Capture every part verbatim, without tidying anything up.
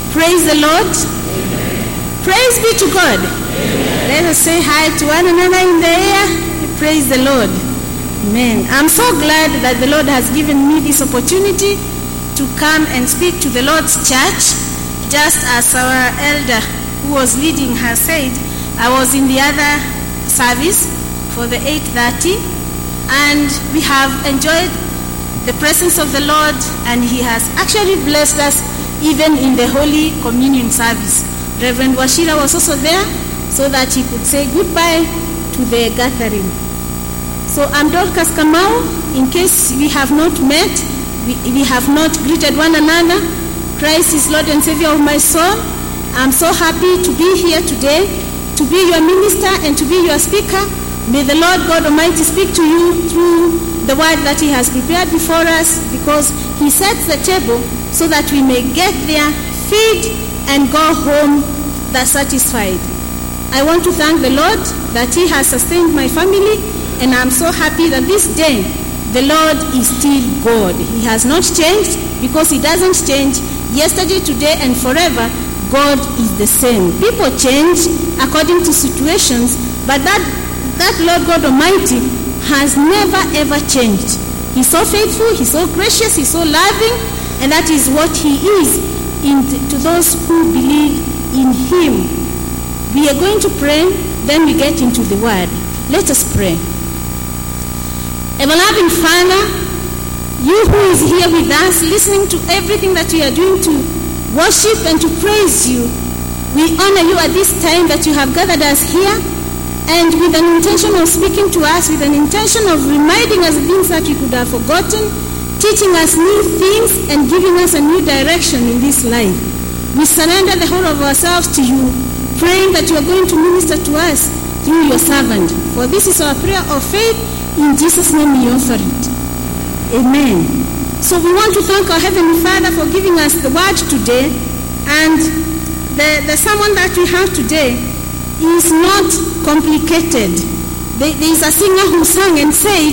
Praise the Lord. Amen. Praise be to God. Amen. Let us say hi to one another in the air. Praise the Lord. Amen. I'm so glad that the Lord has given me this opportunity to come and speak to the Lord's church. Just as our elder who was leading has said, I was in the other service for the eight thirty, and we have enjoyed the presence of the Lord, and He has actually blessed us even in the Holy Communion service. Reverend Washira was also there so that he could say goodbye to the gathering. So I'm Dorcas Kamau. In case we have not met, we, we have not greeted one another, Christ is Lord and Savior of my soul. I'm so happy to be here today, to be your minister and to be your speaker. May the Lord God Almighty speak to you through the word that He has prepared before us, because He sets the table so that we may get there, feed, and go home that's satisfied. I want to thank the Lord that He has sustained my family, and I'm so happy that this day the Lord is still God. He has not changed, because He doesn't change. Yesterday, today, and forever, God is the same. People change according to situations, but that, that Lord God Almighty has never ever changed. He's so faithful, He's so gracious, He's so loving, and that is what He is in to those who believe in Him. We are going to pray, then we get into the word. Let us pray. Everlasting Father, you who is here with us, listening to everything that we are doing to worship and to praise you, we honor you at this time that you have gathered us here, and with an intention of speaking to us, with an intention of reminding us things that we could have forgotten, teaching us new things, and giving us a new direction in this life. We surrender the whole of ourselves to you, praying that you are going to minister to us through your servant. For this is our prayer of faith. In Jesus' name we offer it. Amen. So we want to thank our Heavenly Father for giving us the word today. And the, the sermon that we have today is not complicated. There, there is a singer who sang and said,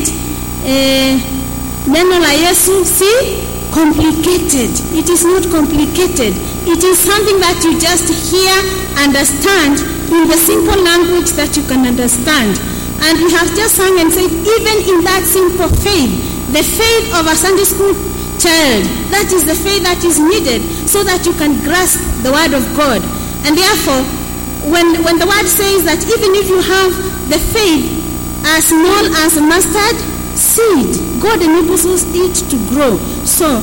Neno la Yesu si complicated. It is not complicated. It is something that you just hear, understand in the simple language that you can understand. And we have just sung and said, even in that simple faith, the faith of a Sunday school child, that is the faith that is needed so that you can grasp the word of God. And therefore, when, when the word says that even if you have the faith as small as a mustard seed, God enables it to grow. So,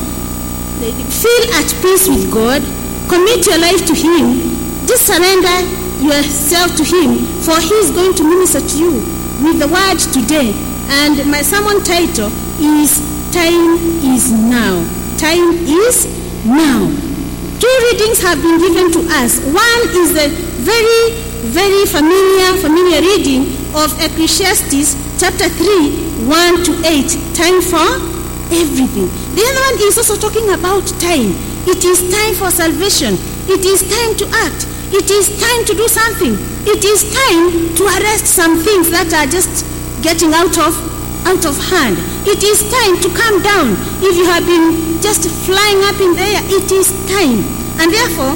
feel at peace with God, commit your life to Him, just surrender yourself to Him, for He is going to minister to you with the word today. And my sermon title is Time is Now. Time is now. Two readings have been given to us. One is the very, very familiar, familiar reading of Ecclesiastes chapter three, one to eight. Time for everything. The other one is also talking about time. It is time for salvation. It is time to act. It is time to do something. It is time to arrest some things that are just getting out of out of hand. It is time to calm down. If you have been just flying up in the air, it is time. And therefore,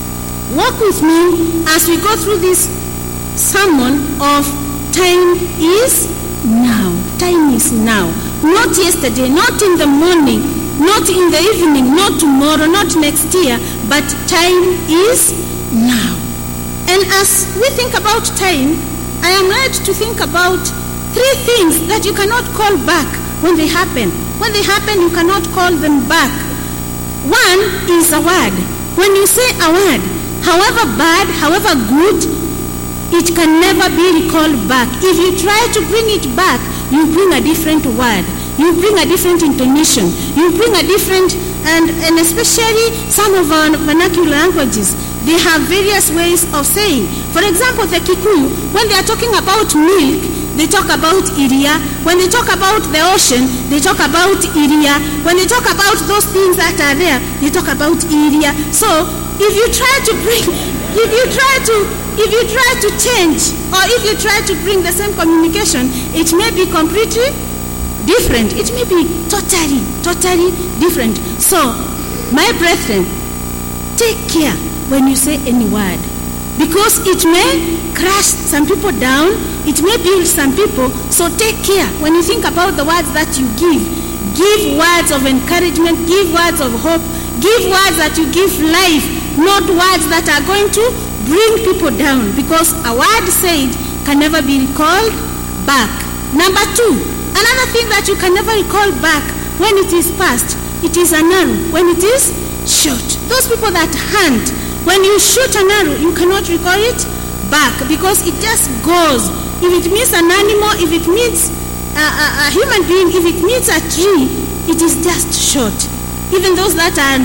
walk with me as we go through this sermon of time is now. Time is now. Not yesterday, not in the morning, not in the evening, not tomorrow, not next year, but time is now. And as we think about time, I am led to think about three things that you cannot call back when they happen. When they happen, you cannot call them back. One is a word. When you say a word, however bad, however good, it can never be recalled back. If you try to bring it back, you bring a different word. You bring a different intonation. You bring a different, and, and especially some of our vernacular languages, they have various ways of saying. For example, the Kikuyu, when they are talking about milk, they talk about iria. When they talk about the ocean, they talk about iria. When they talk about those things that are there, they talk about iria. So, if you try to bring, if you try to, if you try to change, or if you try to bring the same communication, it may be completely different. It may be totally, totally different. So, my brethren, take care when you say any word, because it may crush some people down, it may build some people. So take care when you think about the words that you give. Give words of encouragement, give words of hope, give words that you give life, not words that are going to bring people down, because a word said can never be recalled back. Number two, another thing that you can never recall back when it is past, it is an arrow when it is shot. Those people that hunt, when you shoot an arrow, you cannot recall it back, because it just goes. If it meets an animal, if it meets a, a, a human being, if it meets a tree, it is just shot. Even those that are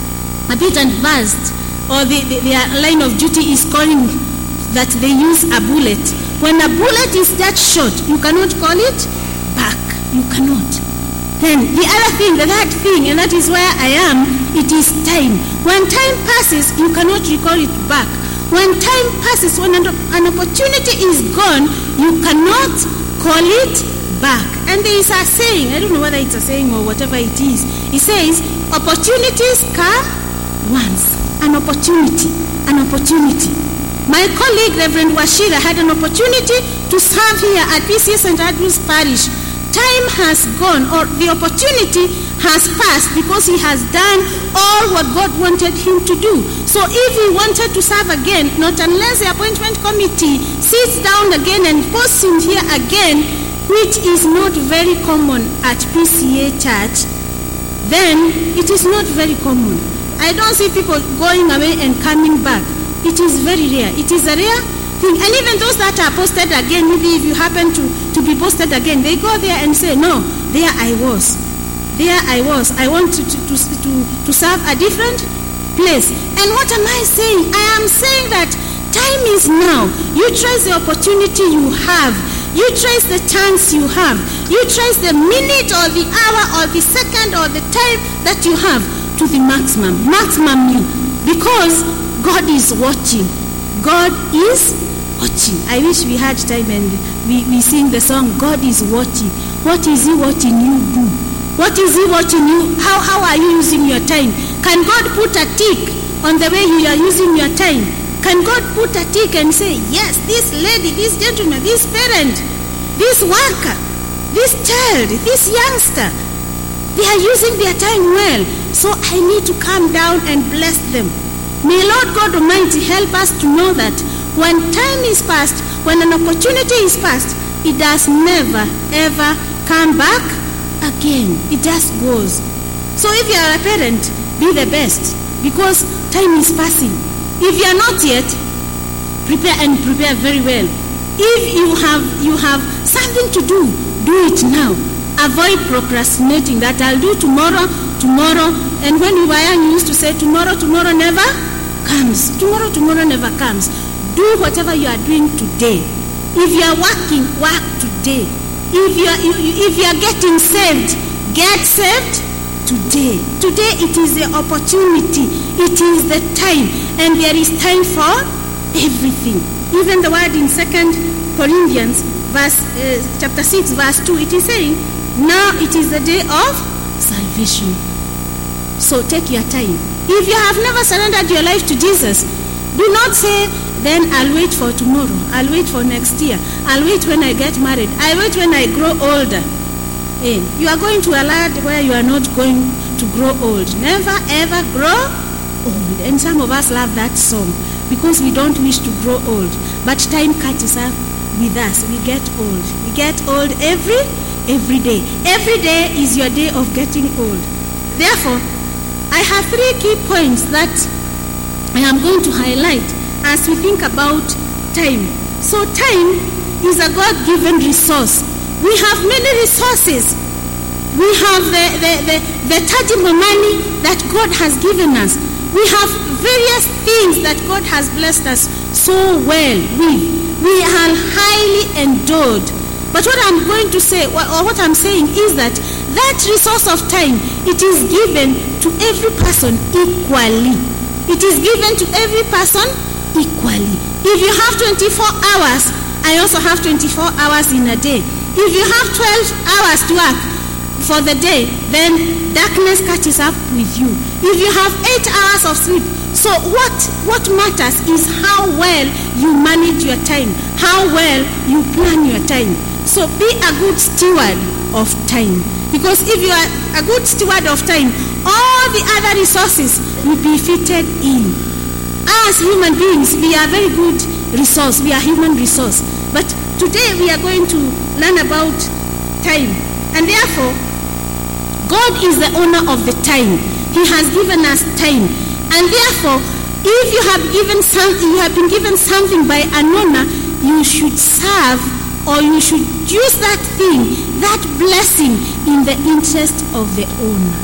a bit advanced, or the, the, their line of duty is calling that they use a bullet. When a bullet is that shot, you cannot call it back. You cannot. Then the other thing, the third thing, and that is where I am, it is time. When time passes, you cannot recall it back. When time passes, when an, an opportunity is gone, you cannot call it back. And there is a saying, I don't know whether it's a saying or whatever it is. It says, opportunities come once. An opportunity, an opportunity. My colleague, Reverend Washira, had an opportunity to serve here at P C A Saint Andrew's Parish. Time has gone, or the opportunity has passed, because he has done all what God wanted him to do. So if he wanted to serve again, not unless the appointment committee sits down again and posts him here again, which is not very common at P C A Church, then it is not very common. I don't see people going away and coming back. It is very rare. It is a rare thing. And even those that are posted again, maybe if you happen to, to be posted again, they go there and say, no, there I was. There I was. I want to, to, to, to, to serve a different place. And what am I saying? I am saying that time is now. You trace the opportunity you have. You trace the chance you have. You trace the minute or the hour or the second or the time that you have to the maximum. Maximum you. Because God is watching. God is watching. I wish we had time and we, we sing the song, God is watching. What is he watching you do? What is he watching you? How, how are you using your time? Can God put a tick on the way you are using your time? Can God put a tick and say, yes, this lady, this gentleman, this parent, this worker, this child, this youngster, they are using their time well, so I need to come down and bless them. May Lord God Almighty help us to know that when time is past, when an opportunity is past, it does never, ever come back again. It just goes. So if you are a parent, be the best, because time is passing. If you are not yet, prepare and prepare very well. If you have you have something to do, do it now. Avoid procrastinating, that I'll do tomorrow, tomorrow. And when you were young, you used to say, tomorrow, tomorrow never comes. Tomorrow, tomorrow never comes. Do whatever you are doing today. If you are working, work today. If you are, if you are getting saved, get saved today. Today it is the opportunity. It is the time. And there is time for everything. Even the word in Second Corinthians verse, uh, chapter six, verse two, it is saying, now it is the day of salvation. So take your time. If you have never surrendered your life to Jesus, do not say, then I'll wait for tomorrow. I'll wait for next year. I'll wait when I get married. I'll wait when I grow older. Hey, you are going to a land where you are not going to grow old. Never ever grow old. And some of us love that song because we don't wish to grow old. But time catches up with us. We get old. We get old every every day. Every day is your day of getting old. Therefore, I have three key points that I am going to highlight as we think about time. So time is a God-given resource. We have many resources. We have the, the, the, the tangible money that God has given us. We have various things that God has blessed us so well with. We are highly endowed. But what I'm going to say, or what I'm saying is that that resource of time, it is given to every person equally. It is given to every person equally. If you have twenty-four hours, I also have twenty-four hours in a day. If you have twelve hours to work, for the day, then darkness catches up with you. If you have eight hours of sleep, so what, what matters is how well you manage your time, how well you plan your time. So be a good steward of time. Because if you are a good steward of time, all the other resources will be fitted in. As human beings, we are very good resource. We are human resource. But today we are going to learn about time. And therefore, God is the owner of the time. He has given us time. And therefore, if you have given something, you have been given something by an owner, you should serve, or you should use that thing, that blessing, in the interest of the owner.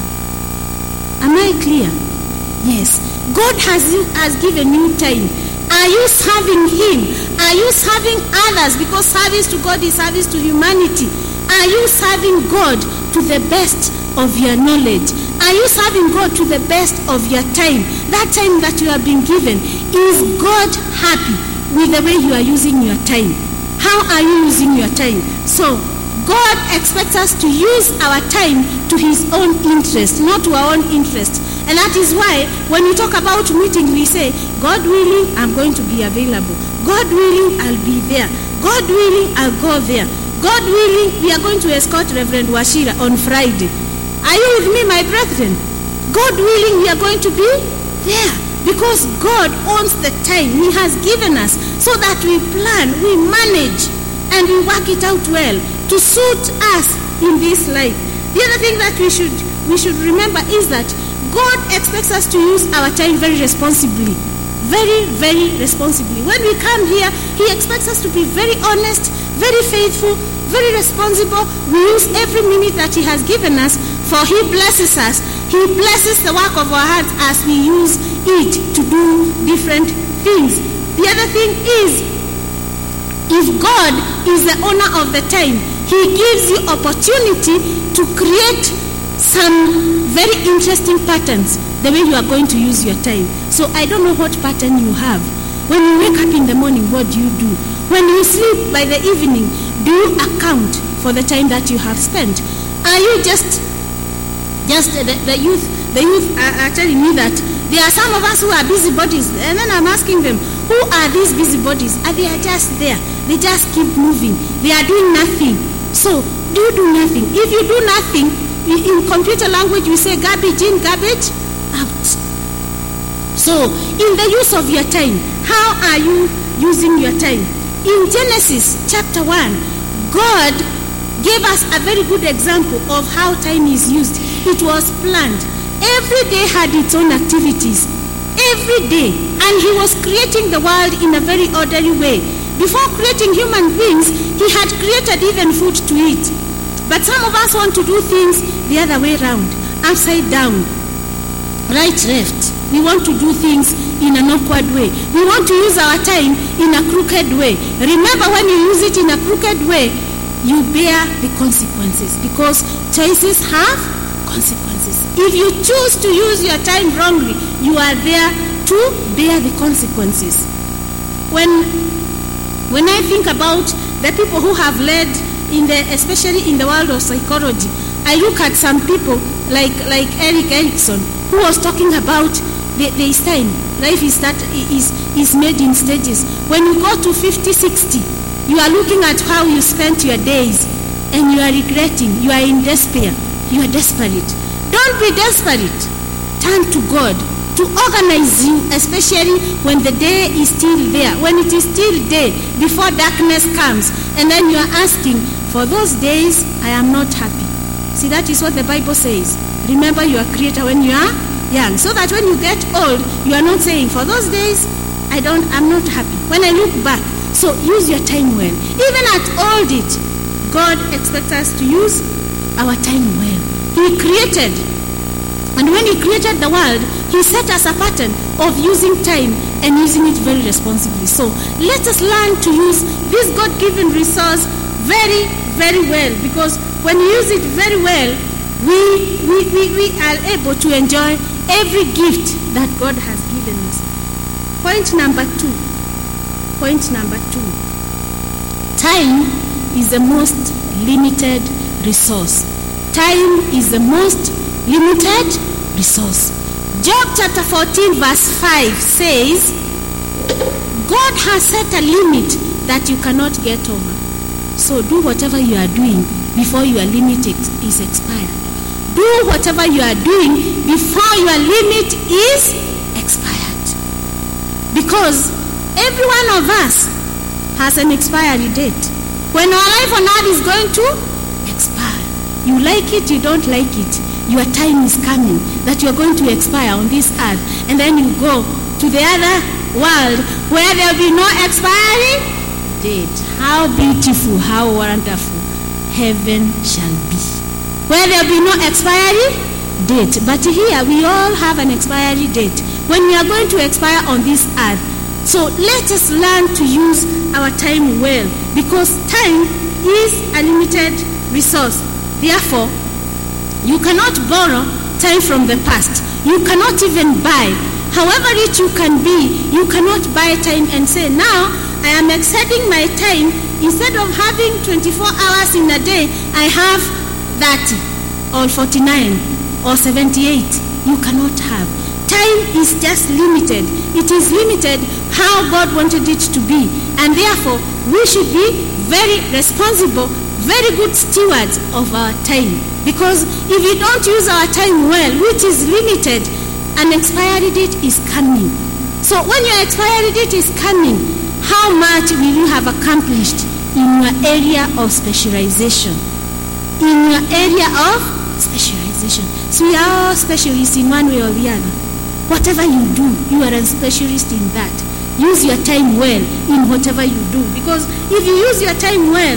Am I clear? Yes. God has, has given you time. Are you serving Him? Are you serving others? Because service to God is service to humanity. Are you serving God to the best of your knowledge? Are you serving God to the best of your time? That time that you have been given, is God happy with the way you are using your time? How are you using your time? So, God expects us to use our time to His own interest, not to our own interest. And that is why when we talk about meeting, we say, God willing, I'm going to be available. God willing, I'll be there. God willing, I'll go there. God willing, we are going to escort Reverend Washira on Friday. Are you with me, my brethren? God willing, we are going to be there. Because God owns the time He has given us, so that we plan, we manage, and we work it out well to suit us in this life. The other thing that we should we should remember is that God expects us to use our time very responsibly. Very, very responsibly. When we come here, He expects us to be very honest, very faithful, very responsible. We use every minute that He has given us, for He blesses us. He blesses the work of our hands as we use it to do different things. The other thing is, if God is the owner of the time, He gives you opportunity to create some very interesting patterns the way you are going to use your time. So I don't know what pattern you have. When you wake up in the morning, what do you do? When you sleep by the evening, do you account for the time that you have spent? Are you just just the, the youth the youth are, are telling me that there are some of us who are busybodies, and then I'm asking them, who are these busybodies? Are they are just there? They just keep moving. They are doing nothing. So do you do nothing? If you do nothing, in computer language we say garbage in, garbage out. So in the use of your time, how are you using your time? In Genesis chapter one, God gave us a very good example of how time is used. It was planned. Every day had its own activities. Every day. And He was creating the world in a very orderly way. Before creating human beings, He had created even food to eat. But some of us want to do things the other way around, upside down, right, left. We want to do things in an awkward way. We want to use our time in a crooked way. Remember, when you use it in a crooked way, you bear the consequences, because choices have consequences. If you choose to use your time wrongly, you are there to bear the consequences. When when I think about the people who have led in the, especially in the world of psychology, I look at some people like like Erik Erikson, who was talking about the, there is time. Life is that is is made in stages. When you go to fifty, sixty, you are looking at how you spent your days, and you are regretting. You are in despair. You are desperate. Don't be desperate. Turn to God to organize you, especially when the day is still there, when it is still day, before darkness comes, and then you are asking, for those days I am not happy. See, that is what the Bible says. Remember your Creator when you are young, so that when you get old, you are not saying, for those days I don't, I'm not happy. When I look back, so use your time well. Even at old age, God expects us to use our time well. He created, and when He created the world, He set us a pattern of using time and using it very responsibly. So let us learn to use this God-given resource very, very well, because when we use it very well, we, we, we, we are able to enjoy every gift that God has given us. Point number two. Point number two. Time is the most limited resource. Time is the most limited resource. Job chapter fourteen verse five says, God has set a limit that you cannot get over. So do whatever you are doing before your limit is expired. Do whatever you are doing before your limit is expired. Because every one of us has an expiry date. When our life on earth is going to expire, you like it, you don't like it, your time is coming that you are going to expire on this earth, and then you go to the other world where there will be no expiry date. How beautiful, how wonderful heaven shall be, where there will be no expiry date. But here we all have an expiry date when we are going to expire on this earth. So let us learn to use our time well, because time is a limited resource. Therefore, you cannot borrow time from the past. You cannot even buy. However rich you can be, you cannot buy time and say, now I am exceeding my time. Instead of having twenty-four hours in a day, I have thirty or forty-nine or seventy-eight. You cannot have. Time is just limited. It is limited how God wanted it to be. And therefore, we should be very responsible, very good stewards of our time. Because if we don't use our time well, which is limited, an expiry date is coming. So when your expiry date is coming, how much will you have accomplished in your area of specialization? In your area of specialization. So we are all specialists in one way or the other. Whatever you do, you are a specialist in that. Use your time well in whatever you do. Because if you use your time well,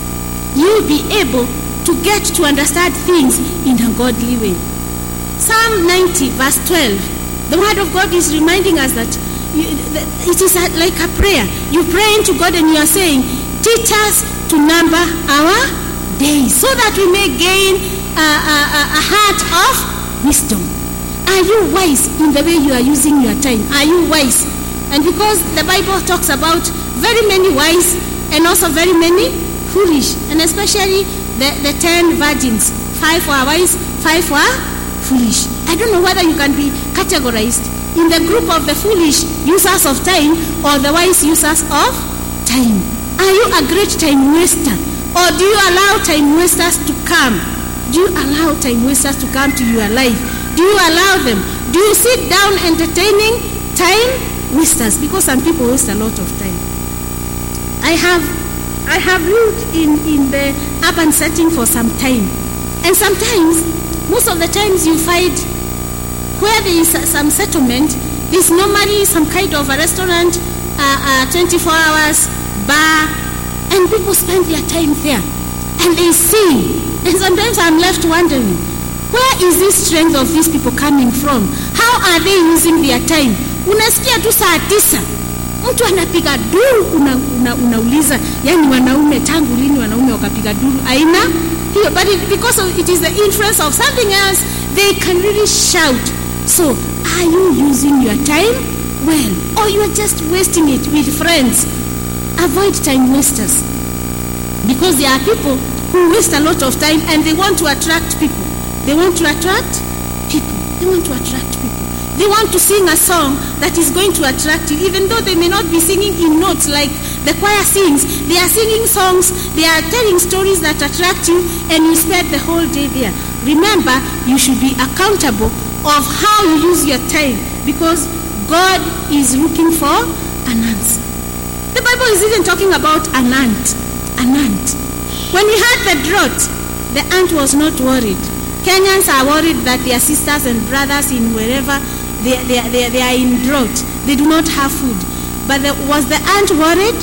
you will be able to get to understand things in a godly way. Psalm ninety verse twelve, the word of God is reminding us that you, it is like a prayer. You pray into God and you are saying, teach us to number our days so that we may gain a, a, a heart of wisdom. Are you wise in the way you are using your time? Are you wise? And because the Bible talks about very many wise and also very many foolish, and especially the, the ten virgins, five were wise, five were foolish. I don't know whether you can be categorized in the group of the foolish users of time or the wise users of time. Are you a great time waster, or do you allow time wasters to come? Do you allow time wasters to come to your life? Do you allow them? Do you sit down entertaining time wasters? Because some people waste a lot of time. I have I have lived in, in the urban setting for some time. And sometimes, most of the times you find where there is some settlement, there's normally some kind of a restaurant, uh, uh, twenty-four hours, bar, and people spend their time there. And they sing. And sometimes I'm left wondering, where is this strength of these people coming from? How are they using their time? Unasikia tu saa tisa mtu anapiga duru, una, una, unauliza yani wanaume tangu lini wanaume wakapiga duru? Aina hiyo. But it, because of, it is the influence of something else, they can really shout. So are you using your time well, or you are just wasting it with friends? Avoid time wasters, because there are people who waste a lot of time and they want to attract people. They want to attract people. They want to attract people. They want to sing a song that is going to attract you, even though they may not be singing in notes like the choir sings. They are singing songs, they are telling stories that attract you, and you spend the whole day there. Remember, you should be accountable of how you use your time, because God is looking for an answer. The Bible is even talking about an ant. An ant. When we had the drought, the ant was not worried. Kenyans are worried that their sisters and brothers in wherever they, they, they, they are in drought, they do not have food. But the, was the ant worried?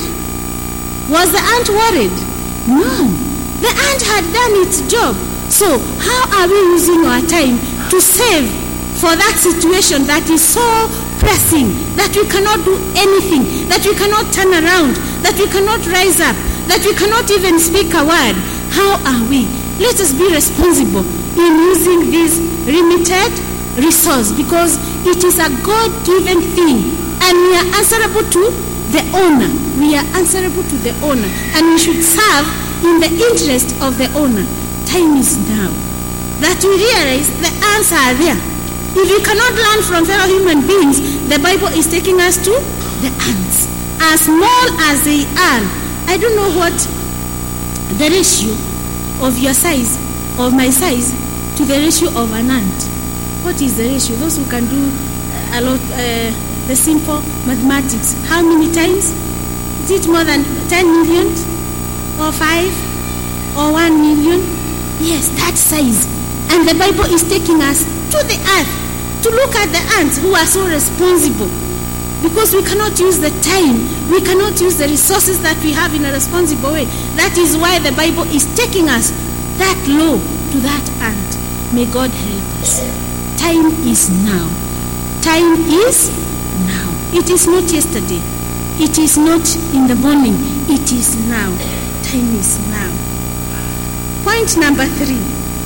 Was the ant worried? No. The ant had done its job. So how are we using our time to save for that situation that is so pressing, that we cannot do anything, that we cannot turn around, that we cannot rise up, that we cannot even speak a word? How are we? Let us be responsible in using this limited resource, because it is a God-given thing, and we are answerable to the owner. We are answerable to the owner, and we should serve in the interest of the owner. Time is now. that we realize the ants are there. If we cannot learn from fellow human beings, the Bible is taking us to the ants. As small as they are, I don't know what the ratio of your size, of my size, to the ratio of an ant. What is the ratio? Those who can do a lot, uh, the simple mathematics. How many times? Is it more than ten million? Or five? Or one million? Yes, that size. And the Bible is taking us to the earth to look at the ants who are so responsible. Because we cannot use the time, we cannot use the resources that we have in a responsible way. That is why the Bible is taking us that low to that ant. May God help us. Time is now. Time is now. It is not yesterday. It is not in the morning. It is now. Time is now. Point number three.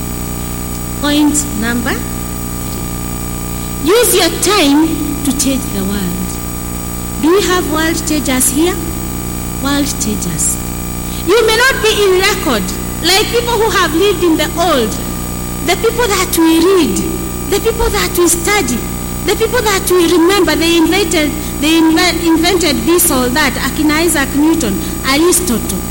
Point number three. Use your time to change the world. Do we have world changers here? World changers. You may not be in record like people who have lived in the old, the people that we read, the people that we study, the people that we remember. They invented, they inv- invented this or that. Akina Isaac Newton, Aristotle,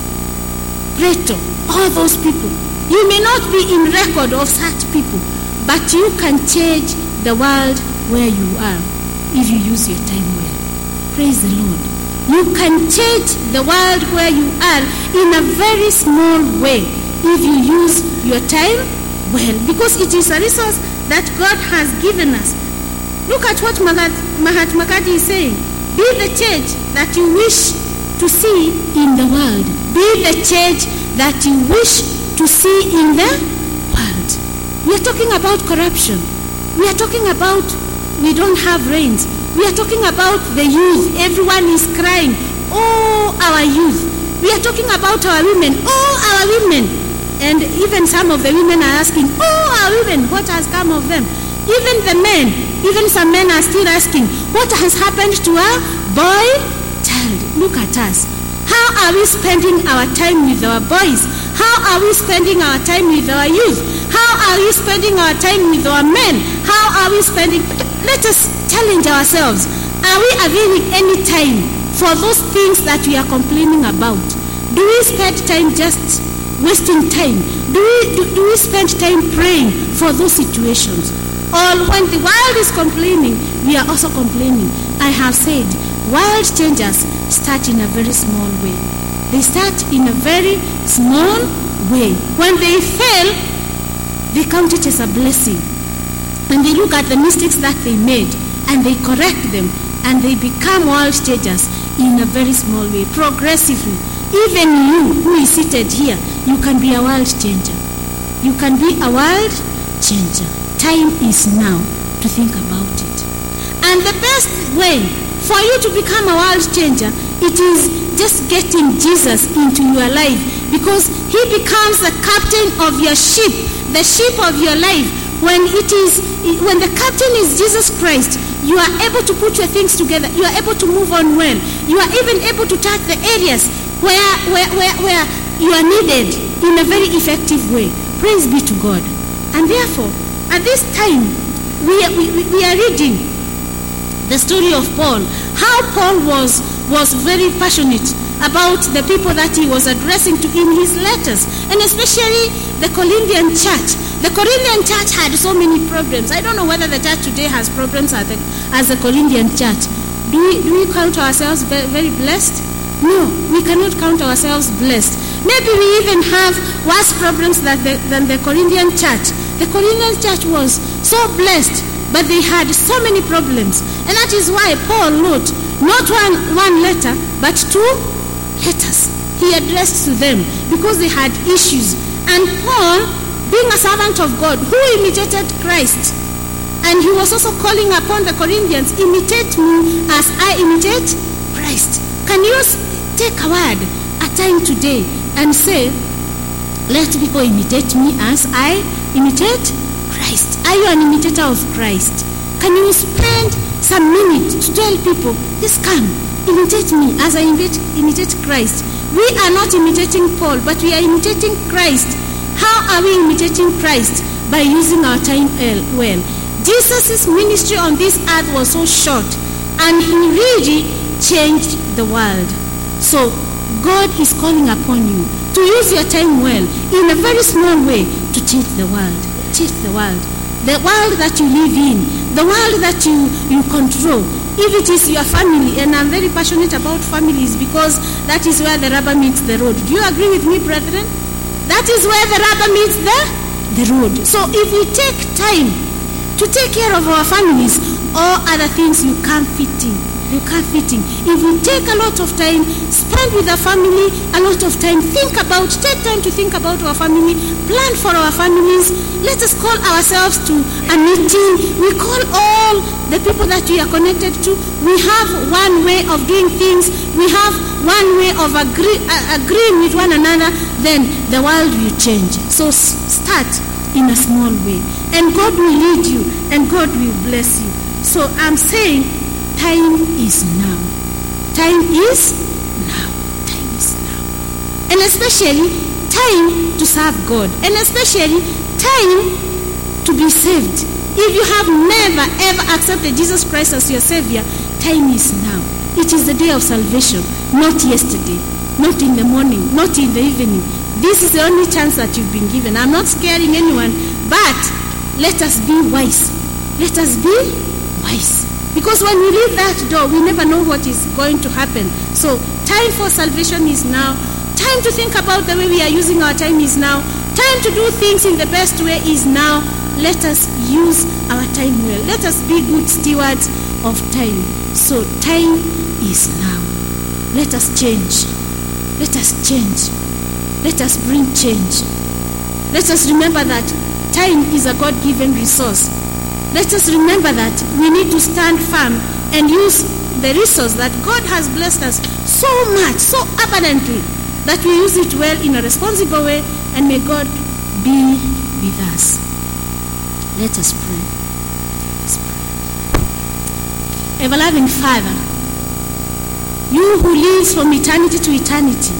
Plato, all those people. You may not be in record of such people, but you can change the world where you are if you use your time well. Praise the Lord. You can change the world where you are in a very small way if you use your time well, because it is a resource that God has given us. Look at what Mahatma Gandhi is saying. Be the change that you wish to see in the world. Be the change that you wish to see in the world. We are talking about corruption. We are talking about we don't have rains. We are talking about the youth. Everyone is crying. Oh, our youth. We are talking about our women. Oh, our women. And even some of the women are asking, oh, our women, what has come of them? Even the men, even some men are still asking, what has happened to our boy child? Look at us. How are we spending our time with our boys? How are we spending our time with our youth? How are we spending our time with our men? How are we spending? Let us challenge ourselves. Are we availing any time for those things that we are complaining about? Do we spend time just wasting time? Do we, do, do we spend time praying for those situations? Or when the world is complaining, we are also complaining. I have said, world changers start in a very small way. They start in a very small way. When they fail, they count it as a blessing. And they look at the mistakes that they made and they correct them and they become world changers in a very small way, progressively. Even you who is seated here, you can be a world changer. You can be a world changer. Time is now to think about it. And the best way for you to become a world changer, it is just getting Jesus into your life, because he becomes the captain of your ship, the ship of your life. When it is, when the captain is Jesus Christ, you are able to put your things together. You are able to move on well. You are even able to touch the areas where, where, where, where you are needed in a very effective way. Praise be to God. And therefore, at this time, we are, we, we are reading the story of Paul. How Paul was, was very passionate about the people that he was addressing to in his letters, and especially the Corinthian church. The Corinthian church had so many problems. I don't know whether the church today has problems as the, as the Corinthian church. Do we, do we count ourselves very, very blessed? No, we cannot count ourselves blessed. Maybe we even have worse problems than the, than the Corinthian church. The Corinthian church was so blessed, but they had so many problems. And that is why Paul wrote not one, one letter, but two letters. He addressed to them because they had issues. And Paul, being a servant of God who imitated Christ, and he was also calling upon the Corinthians, imitate me as I imitate Christ. Can you take a word, a time today, and say, let people imitate me as I imitate Christ? Are you an imitator of Christ? Can you spend some minutes to tell people, just come, imitate me as I imitate, imitate Christ? We are not imitating Paul, but we are imitating Christ. How are we imitating Christ? by using our time well. Jesus' ministry on this earth was so short, and he really changed the world. So God is calling upon you to use your time well in a very small way to change the world. Change the world. The world that you live in, the world that you, you control. If it is your family, and I'm very passionate about families because that is where the rubber meets the road. Do you agree with me, brethren? That is where the rubber meets the, the road. So if we take time to take care of our families, all other things you can't fit in. You can't fit in. If we take a lot of time, spend with our family, a lot of time, think about, take time to think about our family, plan for our families. Let us call ourselves to a meeting. We call all the people that we are connected to. We have one way of doing things. We have one way of agree, uh, agreeing with one another. Then the world will change. So start in a small way. And God will lead you. And God will bless you. So I'm saying, time is now. Time is now. Time is now. And especially time to serve God. And especially time to be saved. If you have never ever accepted Jesus Christ as your Savior, time is now. It is the day of salvation, not yesterday, not in the morning, not in the evening. This is the only chance that you've been given. I'm not scaring anyone, but let us be wise. Let us be wise. Because when we leave that door, we never know what is going to happen. So time for salvation is now. Time to think about the way we are using our time is now. Time to do things in the best way is now. Let us use our time well. Let us be good stewards of time. So time is now. Let us change. Let us change. Let us bring change. Let us remember that time is a God-given resource. Let us remember that we need to stand firm and use the resource that God has blessed us so much, so abundantly, that we use it well in a responsible way, and may God be with us. Let us pray. Let's pray. Ever-loving Father, you who lives from eternity to eternity,